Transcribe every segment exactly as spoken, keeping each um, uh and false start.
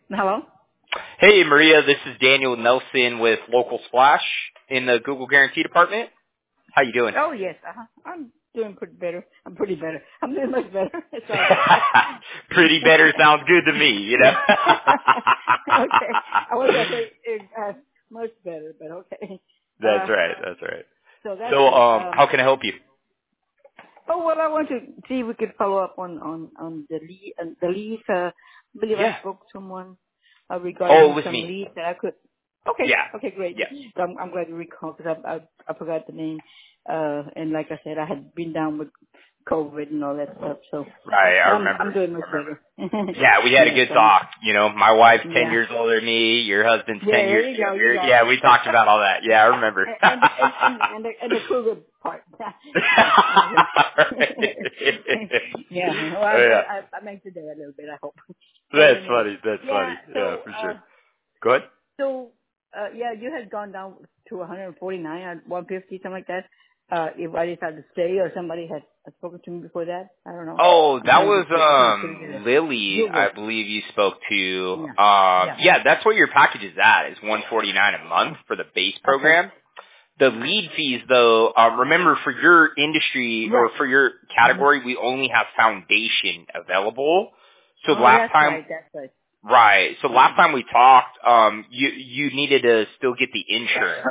Hello? Hey, Maria, this is Daniel Nelson with Local Splash in the Google Guarantee Department. How you doing? Oh, yes. Uh-huh. I'm doing pretty better. I'm pretty better. I'm doing much better. Sorry. Pretty better sounds good to me, you know? Okay. I was going to say uh, much better, but okay. That's Uh, right, that's right. so that's So, good. um, Um, how can I help you? oh, well, I want to see if we could follow up on, on, on the lead. Uh, the leads, uh, I believe I Yeah. spoke to someone uh, Oh, it regarding was some me. leads that I could. Okay. Yeah. Okay, great. Yeah. So I'm, I'm glad you recall because I, I, I forgot the name. Uh, and like I said, I had been down with COVID and all that stuff. So, Right, I but I'm I'm remember. doing I much remember. better. Yeah, we had a Yes, good um, talk. You know, my wife's ten yeah, years older than me. Your husband's yeah. ten There years you go. You younger. got it. Yeah, we talked about all that. Yeah, I remember. And and and and the, and the Kruger part. Yeah. Okay. Yeah. Well, I, Oh, yeah. I I make today a little bit. I hope. But That's anyway, funny. That's yeah. funny. Yeah, So for uh, sure. Go ahead. so uh, yeah, you had gone down to one forty-nine or one fifty, something like that. Uh, if I decided to stay or somebody had spoken to me before that, I don't know. Oh, I'm that trying to was get trying to put it um together. Lily, You I were. believe you spoke to. Yeah. Um Yeah. yeah, that's what your package is at. Is one forty nine a month for the base Okay. program. The lead fees though, um remember for your industry or Right. for your hmm category we only have foundation available. So Oh, last that's time right. That's right. right. So last time we talked, um you you needed to still get the insurance.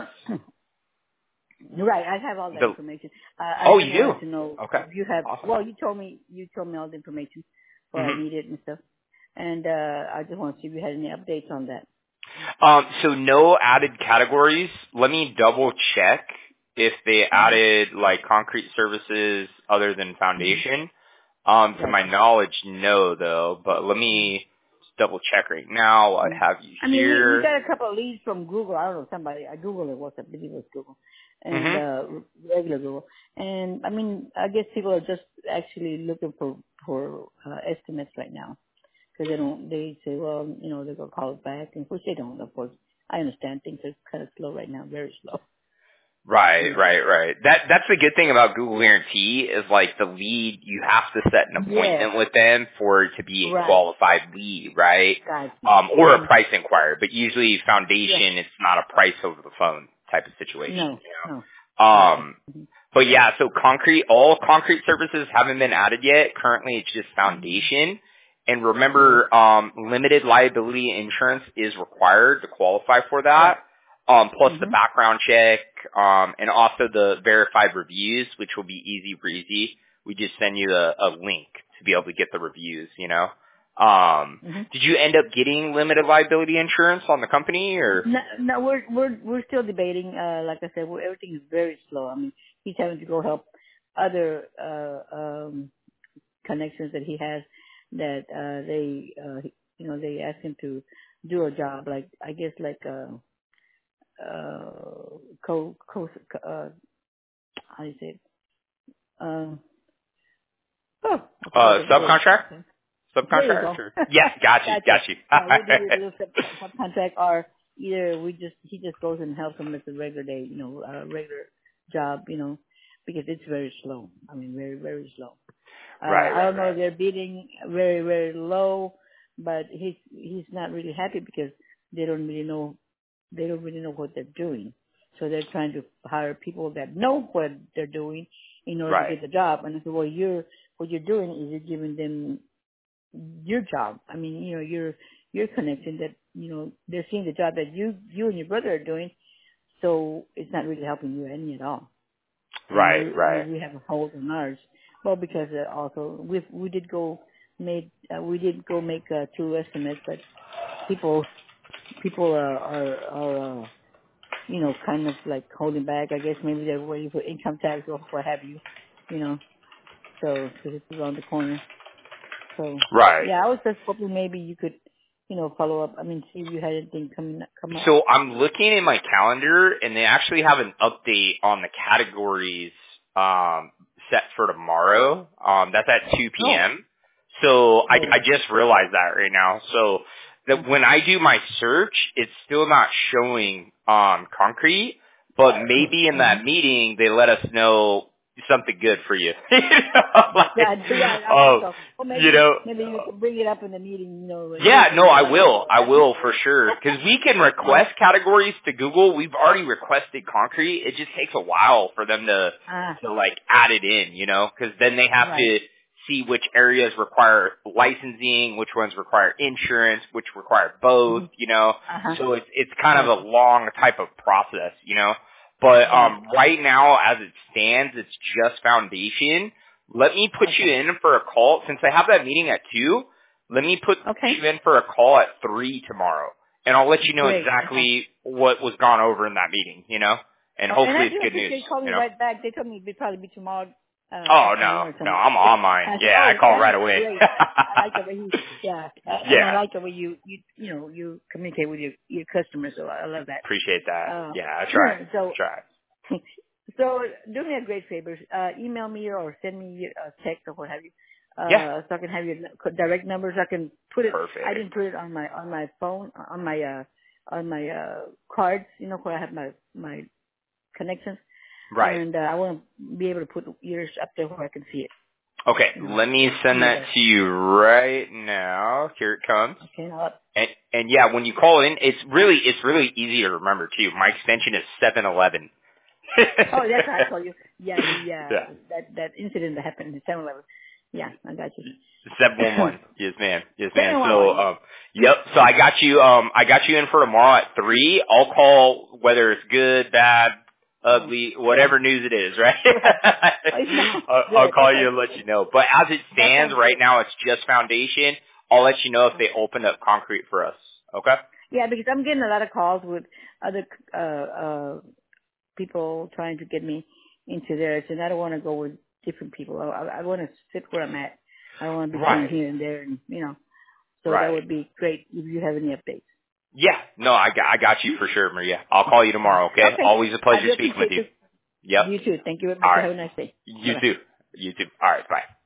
Right. I have all that The information. Uh, I Oh, just you do? wanted to know Okay. if you have. Awesome. Well, you told me you told me all the information what I Mhm. needed and stuff, and uh I just want to see if you had any updates on that. Um, so no added categories. Let me double check if they hmm added like concrete services other than hmm foundation. Um, to my Gotcha. knowledge, no though, but let me double check right now. I Mhm. have you I mean, we we here. got a couple of leads from Google. I don't know somebody. I Googled it. What's I believe it was Google, and hmm uh regular Google. And I mean, I guess people are just actually looking for for uh, estimates right now because they don't. They say, well, you know, they're gonna call it back, and which they don't. Of course, I understand things are kind of slow right now, very slow. Right, You know. right, right. That that's the good thing about Google Guarantee is like the lead. You have to set an Yes. appointment with them for it to be a Right. qualified lead, right? Gotcha. Um, or a hmm price inquiry. But usually Yeah. foundation, it's not a price over the phone type of situation. No. No. Okay. Um, hmm but yeah, so concrete, all concrete services haven't been added yet. Currently, it's just foundation. And Okay. remember, um, limited liability insurance is required to qualify for Right. that. Um, plus the hmm background check, um, and also the verified reviews, which will be easy breezy. We just send you a, a link to be able to get the reviews, you know. Um, hmm did you end up getting limited liability insurance on the company or? No, no, we're we're we're still debating. Uh, like I said, we're, everything is very slow. I mean, he's having to go help other uh, um, connections that he has that uh, they, uh, you know, they ask him to do a job. Like I guess like uh, uh, co co uh, how do you say it? Uh, oh, I forgot Uh, the word. subcontract? Okay. There you Subcontract go. or? Yeah, got you, Gotcha. got you. Yeah, we do a little sub subcontract, or either we just he just goes and helps them with the regular day, you know, uh, regular job, you know, because it's very slow. I mean, very very slow. Uh, right, I right, don't know right. if they're bidding very very low, but he's he's not really happy because they don't really know they don't really know what they're doing. So they're trying to hire people that know what they're doing in order to Right. get the job. And I said, well, you're what you're doing is you're giving them your job. I mean, you know, your your connection that you know they're seeing the job that you you and your brother are doing, so it's not really helping you any at all. And Right, we we, right. we have a hold on ours. Well, because uh, also we we did go made uh, we did go make uh, two estimates, but people people are are, are uh, you know kind of like holding back. I guess maybe they're waiting for income tax or what have you, you know. So because it's around the corner. So Right. yeah, I was just hoping maybe you could, you know, follow up. I mean, see if you had anything coming come up. So I'm looking at my calendar and they actually have an update on the categories um set for tomorrow. Um that's at two Oh, p.m. So I oh, I just realized that right now. So that okay. when I do my search, it's still not showing um concrete, but maybe in hmm that meeting they let us know something good for you. you know, like, Yeah, yeah, I um, hope so. Well, maybe, you know, maybe you can bring it up in the meeting, you know. yeah, no, I will. I will for sure. Because we can request categories to Google. We've already requested concrete. It just takes a while for them to, Ah, to like, add it in, you know? Because then they have right. to see which areas require licensing, which ones require insurance, which require both, Mhm. you know? Uh-huh. So it's, it's kind of Right. a long type of process, you know? But Right. um, right now, as it stands, it's just foundation. Let me put you Okay. in for a call. Since I have that meeting at two, let me put Okay. you in for a call at three tomorrow, and I'll let you know Great. Okay. exactly what was gone over in that meeting, you know, and Oh, and hopefully I it's do good news, appreciate you calling you me know. right back. They told me it'd probably be tomorrow uh, Oh afternoon no, or no, something. I'm on mine. I said, Yeah, I oh, call that right is away. great. I, I like the way you, yeah, and I Yeah, like the way you, you, you know, you communicate with your your customers. So I love that. appreciate that. Uh, Yeah, I try. so, I try. so do me a great favor. Uh, email me or send me a text or what have you, Yeah, uh, so I can have your n- direct numbers. I can put it. I perfect. didn't put it on my on my phone on my uh on my uh cards. You know, where I have my my connections, Right. and uh, I want to be able to put yours up there where I can see it. Okay, You know, let me on send my that desk. to you right now. Here it comes. Okay. Now, And, and yeah, when you call in, it's really it's really easy to remember too. My extension is seven eleven. oh, that's how I told you. Yeah, the Yeah. uh that that incident that happened in seven eleven. Yeah, I got you. Seven one one. Yes, ma'am. Yes, ma'am. seven one So, one. Yeah. um, yep. So I got you. Um, I got you in for tomorrow at three. I'll call whether it's good, bad, Oh, ugly, yeah. whatever news it is. Right. Right. Oh, it's not I'll, I'll good. call you Okay. and let you know. But as it That stands sounds right great. now, it's just foundation. I'll let you know if they Okay. open up concrete for us. Okay. Yeah, because I'm getting a lot of calls with other uh uh people trying to get me into theirs, and I don't want to go with different people. I, I, I want to sit where I'm at. I don't want to be going Right. here and there, and you know. So that Right. would be great if you have any updates. Yeah. No, I got I got you for sure, Maria. I'll call you tomorrow. Okay. Okay. Always a I pleasure do speaking with appreciate you. this. Yep. You too. Thank you very much. All Have right. a nice day. Bye You bye. too. You too. All right. Bye.